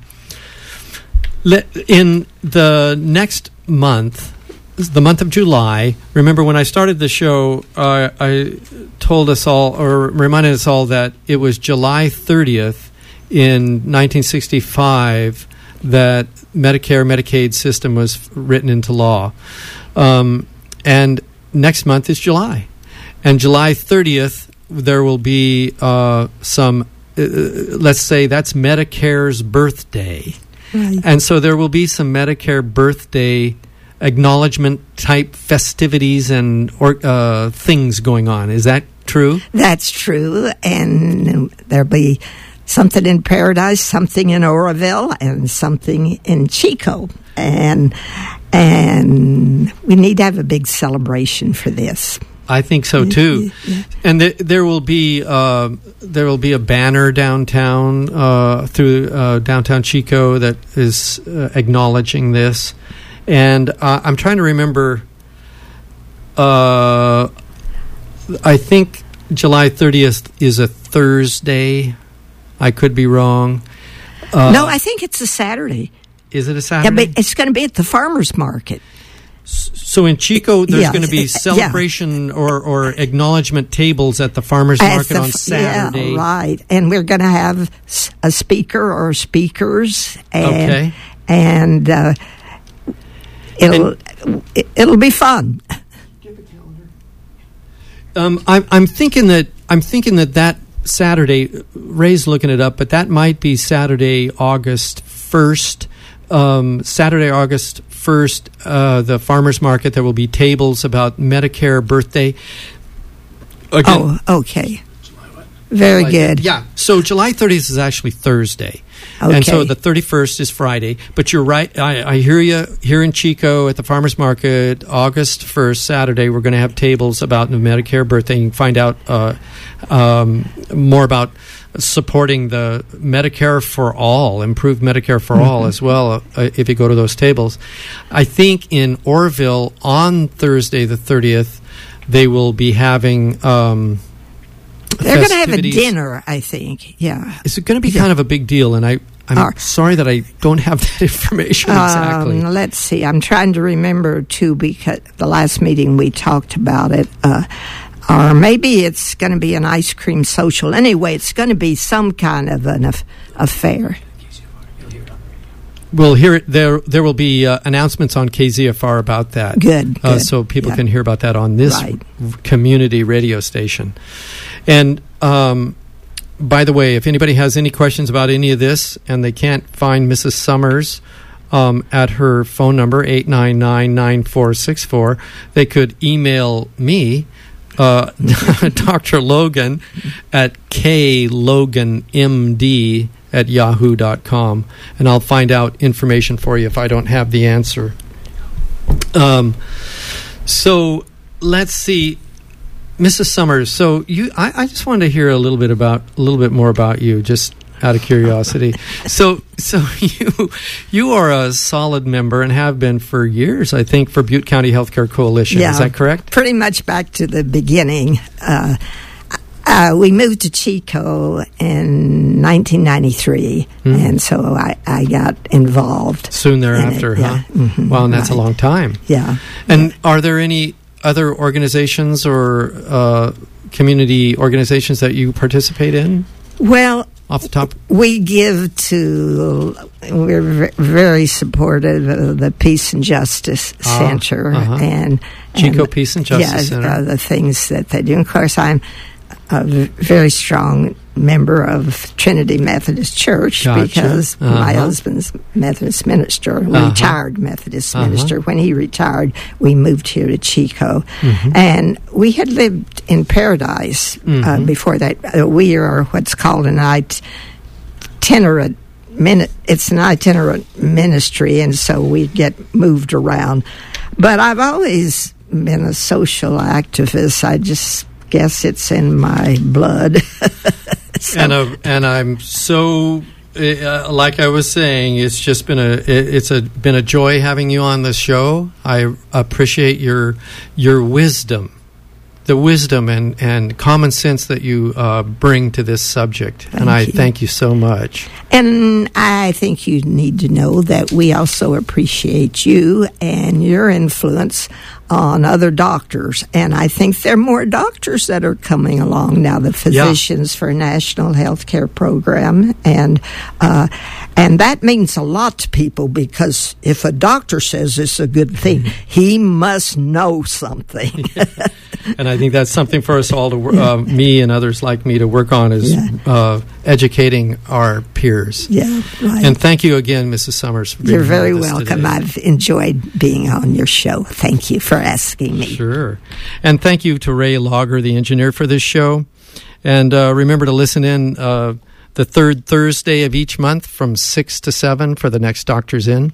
le- in the next month, the month of July, remember when I started the show, uh, I told us all, or reminded us all, that it was July thirtieth in nineteen sixty-five that Medicare, Medicaid system was written into law. Um, and next month is July. And July thirtieth, there will be uh, some Uh, let's say that's Medicare's birthday. Right. And so there will be some Medicare birthday acknowledgement type festivities and or, uh, things going on. Is that true? That's true. And there'll be something in Paradise, something in Oroville, and something in Chico. And and we need to have a big celebration for this. I think so too, Yeah. and th- there will be uh, there will be a banner downtown uh, through uh, downtown Chico that is uh, acknowledging this, and uh, I'm trying to remember. Uh, I think July thirtieth is a Thursday. I could be wrong. Uh, No, I think it's a Saturday. Is it a Yeah, Saturday? but it's going to be at the farmers market. So in Chico, there's Yeah. going to be Yeah. celebration or, or acknowledgement tables at the farmers At market the on f- Saturday. Yeah, right. And we're going to have s- a speaker or speakers. And, Okay. And uh, it'll it, it'll be fun. Um, I'm, I'm thinking that I'm thinking that that Saturday, Ray's looking it up, but that might be Saturday, August first. Um, Saturday, August first, uh, the farmers market. There will be tables about Medicare birthday. Again, Oh, okay. Very July- good. Yeah. So July thirtieth is actually Thursday. And so Okay. the thirty-first is Friday. But you're right. I, I hear you here in Chico at the farmers market, August first, Saturday, we're going to have tables about the Medicare birthday. You can find out uh, um, more about supporting the Medicare for All, improved Medicare for All as well, uh, if you go to those tables. I think in Oroville on Thursday the thirtieth, they will be having... Um, They're going to have a festivities. dinner, I think. Yeah. It's going to be kind of a big deal, and I, I'm Uh, sorry that I don't have that information exactly. Um, let's see. I'm trying to remember, too, because the last meeting we talked about it. Uh, or maybe it's going to be an ice cream social. Anyway, it's going to be some kind of an aff- affair. We'll hear it. There, there will be uh, announcements on K Z F R about that. Good, Uh, good. so people Yeah. can hear about that on this Right. r- community radio station. And um, by the way, if anybody has any questions about any of this and they can't find Missus Summers um, at her phone number, eight nine nine, nine four six four, they could email me, uh, Doctor Logan, at kloganmd at yahoo dot com, and I'll find out information for you if I don't have the answer. Um, so let's see, Missus Summers. So you, I, I just wanted to hear a little bit about a little bit more about you. Just out of curiosity. So, so you you are a solid member and have been for years, I think, for Butte County Healthcare Coalition. Yeah, is that correct? Pretty much back to the beginning. Uh, uh, we moved to Chico in nineteen ninety-three, mm-hmm. and so I, I got involved soon thereafter. It, yeah. Huh? Mm-hmm, well, and that's right. a long time. Yeah. And yeah. Are there any other organizations or uh, community organizations that you participate in? Well, off the top, we give to. We're very supportive of the Peace and Justice ah, Center uh-huh. and Chico and, Peace and Justice yeah, Center. Uh, the things that they do. And of course, I'm a very strong member of Trinity Methodist Church gotcha. because uh-huh. my husband's Methodist minister, uh-huh. retired Methodist uh-huh. minister. When he retired, we moved here to Chico. Mm-hmm. And we had lived in Paradise mm-hmm. uh, before that. Uh, we are what's called an itinerant min- it's an itinerant ministry, and so we get moved around. But I've always been a social activist. I just guess it's in my blood. so. And uh, and I'm so uh, like I was saying, it's just been a it, it's a been a joy having you on the show. I appreciate your your wisdom, the wisdom and, and common sense that you uh, bring to this subject, thank and I you. thank you so much. And I think you need to know that we also appreciate you and your influence on other doctors. And I think there are more doctors that are coming along now, the Physicians yeah. for National Healthcare Program. And uh, and that means a lot to people, because if a doctor says it's a good thing, he must know something. yeah. And I think that's something for us all to, uh, me and others like me, to work on, is yeah. uh, educating our peers. Yeah, right. And thank you again, Missus Summers, for being You're very with us welcome. today. I've enjoyed being on your show. Thank you for asking me. Sure. And thank you to Ray Lager, the engineer, for this show. And uh, remember to listen in uh, the third Thursday of each month from six to seven for the next Doctor's In.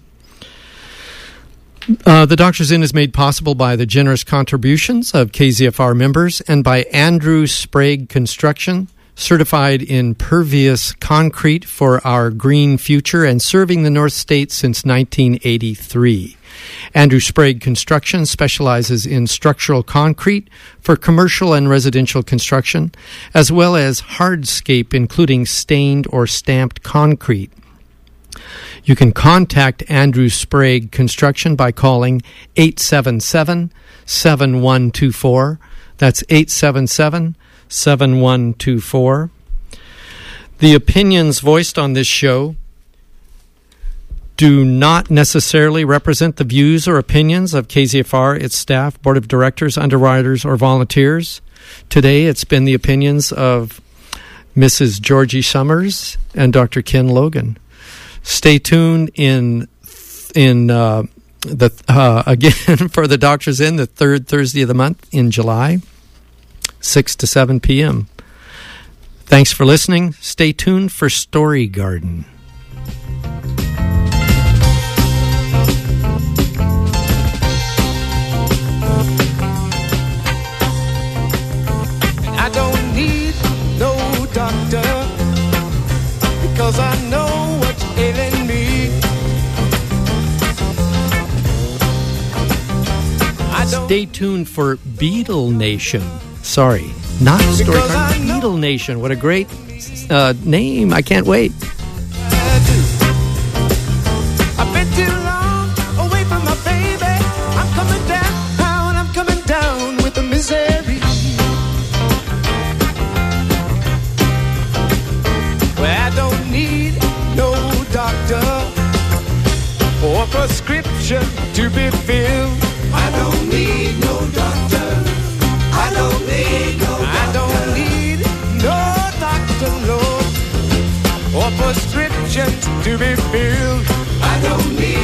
Uh, the Doctor's In is made possible by the generous contributions of K Z F R members and by Andrew Sprague Construction, certified in pervious concrete for our green future and serving the North States since nineteen eighty-three. Andrew Sprague Construction specializes in structural concrete for commercial and residential construction, as well as hardscape, including stained or stamped concrete. You can contact Andrew Sprague Construction by calling eight seven seven, seven one two four. That's eight seven seven, seven one two four. The opinions voiced on this show do not necessarily represent the views or opinions of K Z F R, its staff, board of directors, underwriters, or volunteers. Today, it's been the opinions of Missus Georgie Summers and Doctor Ken Logan. Stay tuned in in uh, the uh, again for the Doctor's In, the third Thursday of the month in July, six to seven p.m. Thanks for listening. Stay tuned for Story Garden. I don't need no doctor, because I know what's ailing me. I don't Stay tuned for Beetle Nation. Sorry, not Story Garden. Beetle Nation. What a great uh, name. I can't wait. I do. I've been too long away from my baby. I'm coming down, I'm coming down with the misery. Well, I don't need no doctor or prescription to be filled. I don't need no doctor. I don't need no doctor. I don't need no doctor, Lord, or prescription to be filled. I don't need